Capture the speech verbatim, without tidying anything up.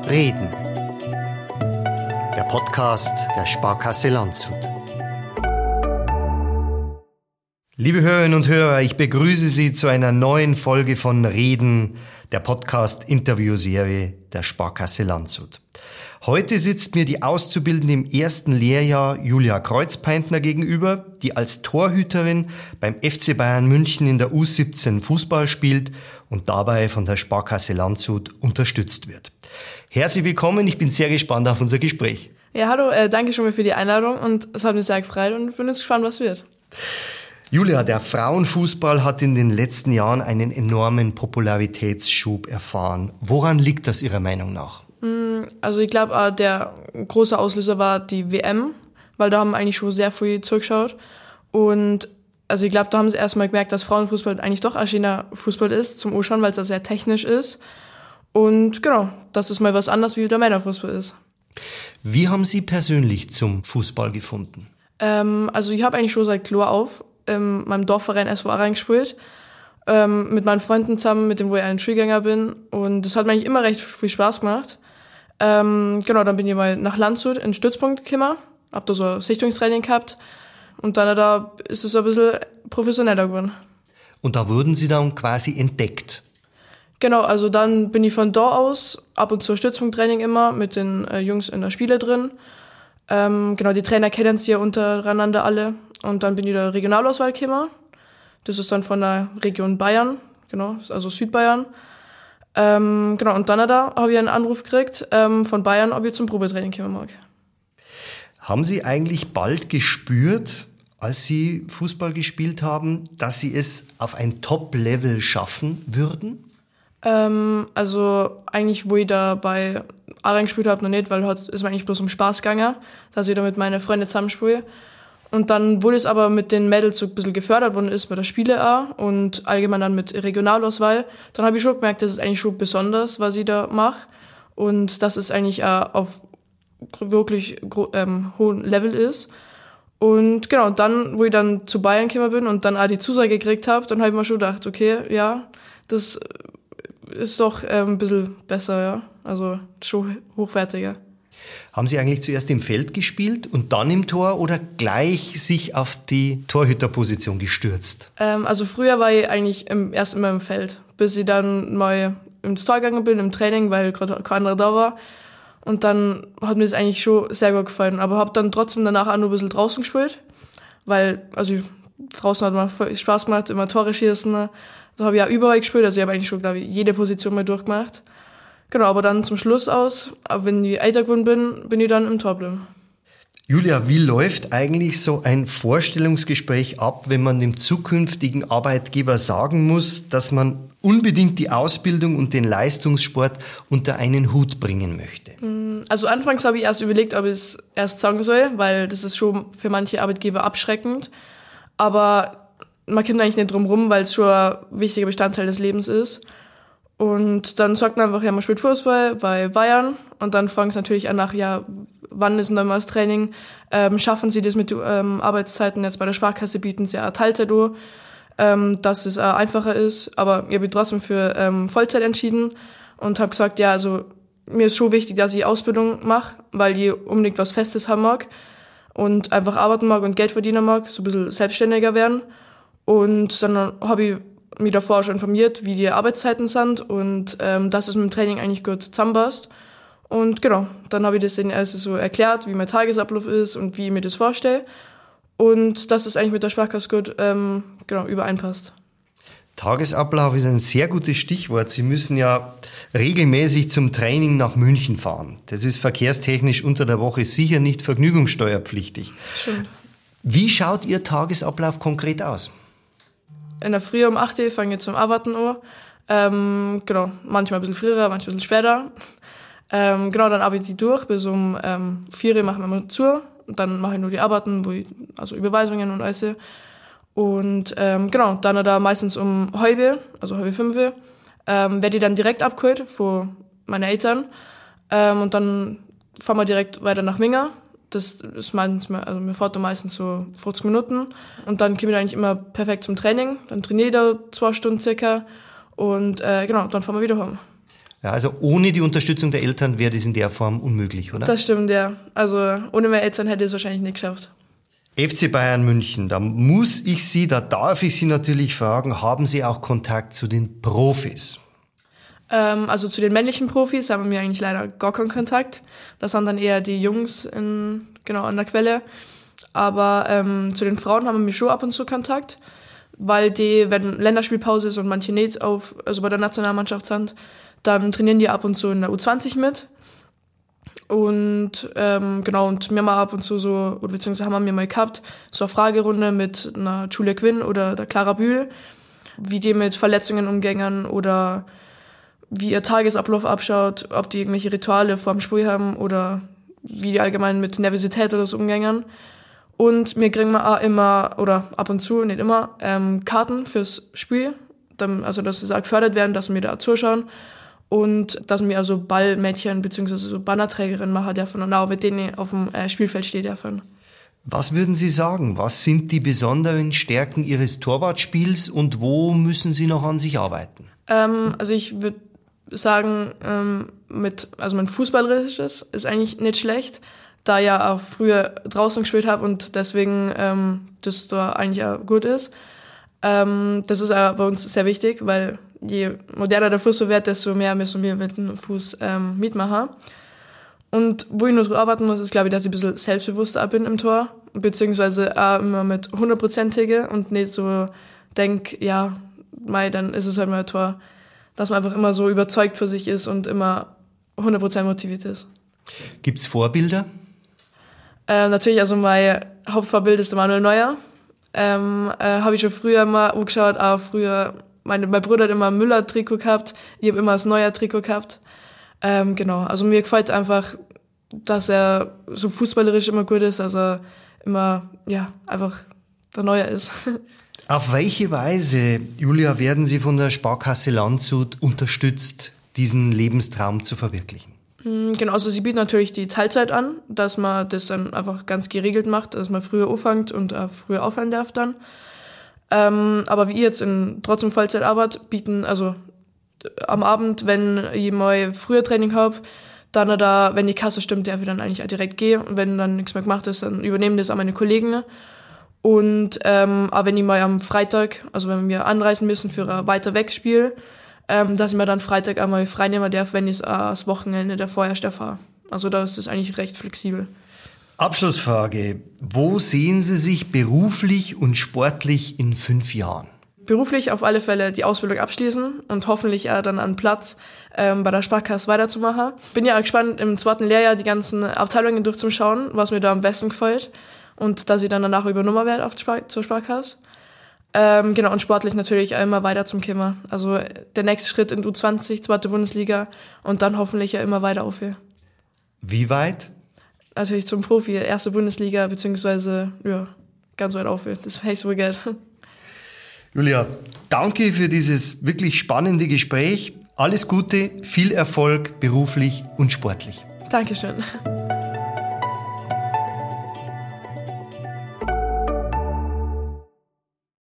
Reden. Der Podcast der Sparkasse Landshut. Liebe Hörerinnen und Hörer, ich begrüße Sie zu einer neuen Folge von Reden, der Podcast-Interview-Serie der Sparkasse Landshut. Heute sitzt mir die Auszubildende im ersten Lehrjahr Julia Kreuzpeintner gegenüber, die als Torhüterin beim F C Bayern München in der U siebzehn Fußball spielt und dabei von der Sparkasse Landshut unterstützt wird. Herzlich willkommen, ich bin sehr gespannt auf unser Gespräch. Ja, hallo, äh, danke schon mal für die Einladung und es hat mich sehr gefreut und bin jetzt gespannt, was wird. Julia, der Frauenfußball hat in den letzten Jahren einen enormen Popularitätsschub erfahren. Woran liegt das Ihrer Meinung nach? Also ich glaube, der große Auslöser war die W M, weil da haben eigentlich schon sehr viel zugeschaut. Und also ich glaube, da haben sie erstmal gemerkt, dass Frauenfußball eigentlich doch ein schöner Fußball ist zum Anschauen, weil es da sehr technisch ist. Und genau, dass es mal was anderes wie der Männerfußball ist. Wie haben Sie persönlich zum Fußball gefunden? Ähm, also ich habe eigentlich schon seit Klar auf in meinem Dorfverein S V A reingespielt. Ähm, mit meinen Freunden zusammen, mit dem, wo ich ein Schulgänger bin. Und das hat mir eigentlich immer recht viel Spaß gemacht. Ähm, genau, dann bin ich mal nach Landshut in den Stützpunkt gekommen, hab da so ein Sichtungstraining gehabt und dann da ist es ein bisschen professioneller geworden. Und da wurden Sie dann quasi entdeckt? Genau, also dann bin ich von da aus ab und zu Stützpunkttraining immer mit den äh, Jungs in der Spiele drin. Ähm, genau, die Trainer kennen sie ja untereinander alle und dann bin ich der Regionalauswahl gekommen. Das ist dann von der Region Bayern, genau, also Südbayern. Ähm, genau, und dann da habe ich einen Anruf gekriegt ähm, von Bayern, ob ich zum Probetraining kommen mag. Haben Sie eigentlich bald gespürt, als Sie Fußball gespielt haben, dass Sie es auf ein Top-Level schaffen würden? Ähm, also eigentlich, wo ich da bei Aarau gespielt habe, noch nicht, weil heute ist mir eigentlich bloß um Spaß gegangen, dass ich da mit meinen Freunden zusammenspiele. Und dann wurde es aber mit den Mädels so ein bisschen gefördert worden ist bei der Spiele auch und allgemein dann mit Regionalauswahl. Dann habe ich schon gemerkt, das ist eigentlich schon besonders, was ich da mache. Und dass es eigentlich auch auf wirklich ähm, hohem Level ist. Und genau, dann, wo ich dann zu Bayern gekommen bin und dann auch die Zusage gekriegt habe, dann habe ich mir schon gedacht, okay, ja, das ist doch ähm, ein bisschen besser, ja. Also schon hochwertiger. Haben Sie eigentlich zuerst im Feld gespielt und dann im Tor oder gleich sich auf die Torhüterposition gestürzt? Ähm, also früher war ich eigentlich im, erst immer im Feld, bis ich dann mal ins Tor gegangen bin, im Training, weil gerade kein anderer da war. Und dann hat mir das eigentlich schon sehr gut gefallen. Aber habe dann trotzdem danach auch noch ein bisschen draußen gespielt, weil also draußen hat mir voll Spaß gemacht, immer Tore schießen. Da habe ich auch überall gespielt, also ich habe eigentlich schon, glaube ich, jede Position mal durchgemacht. Genau, aber dann zum Schluss aus, wenn ich älter geworden bin, bin ich dann im Tor geblieben. Julia, wie läuft eigentlich so ein Vorstellungsgespräch ab, wenn man dem zukünftigen Arbeitgeber sagen muss, dass man unbedingt die Ausbildung und den Leistungssport unter einen Hut bringen möchte? Also anfangs habe ich erst überlegt, ob ich es erst sagen soll, weil das ist schon für manche Arbeitgeber abschreckend. Aber man kommt eigentlich nicht drum rum, weil es schon ein wichtiger Bestandteil des Lebens ist. Und dann sagt man einfach, ja, man spielt Fußball bei Bayern und dann fragen sie natürlich an nach, ja, wann ist denn dann mal das Training? Ähm, schaffen sie das mit ähm, Arbeitszeiten? Jetzt bei der Sparkasse bieten sie ja Teilzeit an, ähm, dass es äh, einfacher ist. Aber ich habe mich trotzdem für ähm, Vollzeit entschieden und habe gesagt, ja, also mir ist schon wichtig, dass ich Ausbildung mache, weil ich unbedingt was Festes haben mag und einfach arbeiten mag und Geld verdienen mag, so ein bisschen selbstständiger werden. Und dann habe ich mich davor schon informiert, wie die Arbeitszeiten sind und ähm, dass es mit dem Training eigentlich gut zusammenpasst. Und genau, dann habe ich das denen erst so erklärt, wie mein Tagesablauf ist und wie ich mir das vorstelle. Und dass es eigentlich mit der Sparkasse gut ähm, genau, übereinpasst. Tagesablauf ist ein sehr gutes Stichwort. Sie müssen ja regelmäßig zum Training nach München fahren. Das ist verkehrstechnisch unter der Woche sicher nicht vergnügungssteuerpflichtig. Stimmt. Wie schaut Ihr Tagesablauf konkret aus? In der Früh um acht Uhr fange ich zum Arbeiten an. Ähm, genau, manchmal ein bisschen früher, manchmal ein bisschen später. Ähm, genau, dann arbeite ich durch. Bis um ähm, vier Uhr machen wir immer zu. Und dann mache ich nur die Arbeiten, wo ich, also Überweisungen und alles. Und ähm, genau, dann da meistens um halb, also halb fünf Uhr, ähm, werde ich dann direkt abgeholt von meinen Eltern. Ähm, und dann fahren wir direkt weiter nach Minga. Das ist meistens, also mir fährt da meistens so vierzig Minuten und dann komme ich eigentlich immer perfekt zum Training. Dann trainiere ich da zwei Stunden circa und äh, genau, dann fahren wir wieder heim. Ja, also ohne die Unterstützung der Eltern wäre das in der Form unmöglich, oder? Das stimmt, ja. Also ohne meine Eltern hätte ich es wahrscheinlich nicht geschafft. F C Bayern München, da muss ich Sie, da darf ich Sie natürlich fragen, haben Sie auch Kontakt zu den Profis? Ähm, also zu den männlichen Profis haben wir eigentlich leider gar keinen Kontakt. Das sind dann eher die Jungs in, genau an der Quelle. Aber ähm, zu den Frauen haben wir schon ab und zu Kontakt, weil die, wenn Länderspielpause ist und manche nicht auf, also bei der Nationalmannschaft sind, dann trainieren die ab und zu in der U zwanzig mit. Und ähm, genau, und wir haben ab und zu so, oder beziehungsweise haben wir mal gehabt, so eine Fragerunde mit einer Julia Quinn oder der Clara Bühl, wie die mit Verletzungen umgängen oder wie ihr Tagesablauf abschaut, ob die irgendwelche Rituale vor dem Spiel haben oder wie die allgemein mit Nervosität oder so umgängen. Und wir kriegen auch immer, oder ab und zu, nicht immer, ähm, Karten fürs Spiel, dann, also dass wir auch gefördert werden, dass wir da zuschauen und dass wir also Ballmädchen bzw. so Bannerträgerinnen machen dürfen und auch mit denen auf dem äh, Spielfeld stehen dürfen. Was würden Sie sagen? Was sind die besonderen Stärken Ihres Torwartspiels und wo müssen Sie noch an sich arbeiten? Ähm, also ich würde sagen, ähm, mit, also mein Fußballerisches ist eigentlich nicht schlecht, da ich ja auch früher draußen gespielt habe und deswegen ähm, das da eigentlich auch gut ist. Ähm, das ist auch bei uns sehr wichtig, weil je moderner der Fußball wird, desto mehr müssen wir mit dem Fuß ähm, mitmachen. Und wo ich noch drüber arbeiten muss, ist, glaube ich, dass ich ein bisschen selbstbewusster bin im Tor, beziehungsweise auch immer mit hundertprozentige und nicht so denk, ja, mei, dann ist es halt mal ein Tor, dass man einfach immer so überzeugt für sich ist und immer hundert Prozent motiviert ist. Gibt's Vorbilder? Äh, natürlich, also mein Hauptvorbild ist der Manuel Neuer. Ähm, äh, habe ich schon früher mal angeschaut, auch früher, meine, mein Bruder hat immer ein Müller-Trikot gehabt, ich habe immer das Neuer-Trikot gehabt. Ähm, genau, also mir gefällt einfach, dass er so fußballerisch immer gut ist, also immer, ja, einfach der Neuer ist. Auf welche Weise, Julia, werden Sie von der Sparkasse Landshut unterstützt, diesen Lebenstraum zu verwirklichen? Genau, also sie bietet natürlich die Teilzeit an, dass man das dann einfach ganz geregelt macht, dass man früher anfängt und äh, früher aufhören darf dann. Ähm, aber wie ich jetzt in trotzdem Vollzeitarbeit bieten, also am Abend, wenn ich mal früher Training habe, dann da, wenn die Kasse stimmt, darf ich dann eigentlich auch direkt gehen. Und wenn dann nichts mehr gemacht ist, dann übernehmen das auch meine Kollegen. Und ähm, auch wenn ich mal am Freitag, also wenn wir anreisen müssen für ein weiter Wegspiel, ähm, dass ich mir dann Freitag einmal frei nehmen darf, wenn ich äh, das Wochenende davor erst erfahre. Also da ist es eigentlich recht flexibel. Abschlussfrage. Wo sehen Sie sich beruflich und sportlich in fünf Jahren? Beruflich auf alle Fälle die Ausbildung abschließen und hoffentlich auch dann einen Platz ähm, bei der Sparkasse weiterzumachen. Bin ja auch gespannt, im zweiten Lehrjahr die ganzen Abteilungen durchzuschauen, was mir da am besten gefällt und dass ich dann danach übernommen werde auf die Spar- zur Sparkasse. Ähm, genau, und sportlich natürlich auch immer weiter zum Kimmer. Also der nächste Schritt in U zwanzig, zweite Bundesliga und dann hoffentlich ja immer weiter auf hier. Wie weit? Natürlich zum Profi, erste Bundesliga, beziehungsweise ja, ganz weit auf hier. Das hätte ich so gern. Julia, danke für dieses wirklich spannende Gespräch. Alles Gute, viel Erfolg beruflich und sportlich. Dankeschön.